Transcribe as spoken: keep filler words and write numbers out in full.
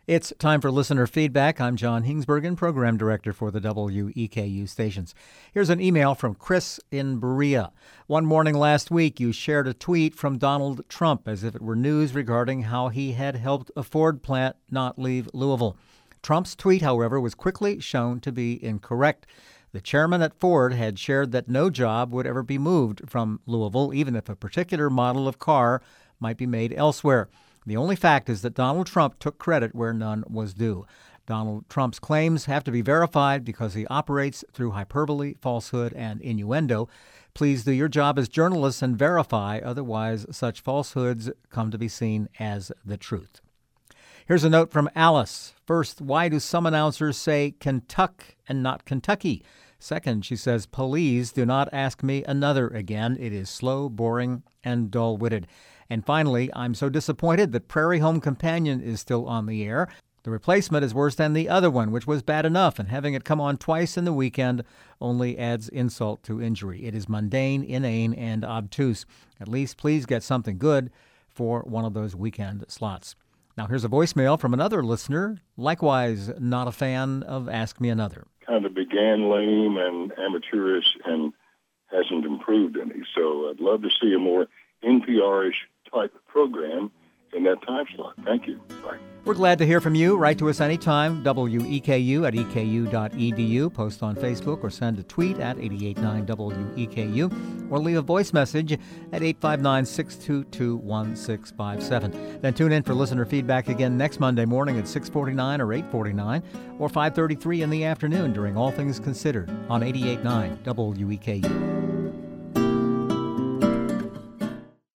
It's time for listener feedback. I'm John Hingsbergen, Program Director for the W E K U stations. Here's an email from Chris in Berea. One morning last week, you shared a tweet from Donald Trump as if it were news regarding how he had helped a Ford plant not leave Louisville. Trump's tweet, however, was quickly shown to be incorrect. The chairman at Ford had shared that no job would ever be moved from Louisville, even if a particular model of car might be made elsewhere. The only fact is that Donald Trump took credit where none was due. Donald Trump's claims have to be verified because he operates through hyperbole, falsehood, and innuendo. Please do your job as journalists and verify, otherwise such falsehoods come to be seen as the truth. Here's a note from Alice. First, why do some announcers say Kentuck and not Kentucky? Second, she says, please do not ask me another again. It is slow, boring, and dull-witted. And finally, I'm so disappointed that Prairie Home Companion is still on the air. The replacement is worse than the other one, which was bad enough, and having it come on twice in the weekend only adds insult to injury. It is mundane, inane, and obtuse. At least please get something good for one of those weekend slots. Now here's a voicemail from another listener, likewise not a fan of Ask Me Another. Kind of began lame and amateurish and hasn't improved any, so I'd love to see a more N P R-ish type program in that time slot. Thank you. Bye. We're glad to hear from you. Write to us anytime, W E K U at E K U dot E D U. Post on Facebook or send a tweet at eight eight nine W E K U or leave a voice message at eight five nine, six two two, one six five seven. Then tune in for listener feedback again next Monday morning at six forty-nine or eight forty-nine or five thirty-three in the afternoon during All Things Considered on eighty-eight point nine W E K U.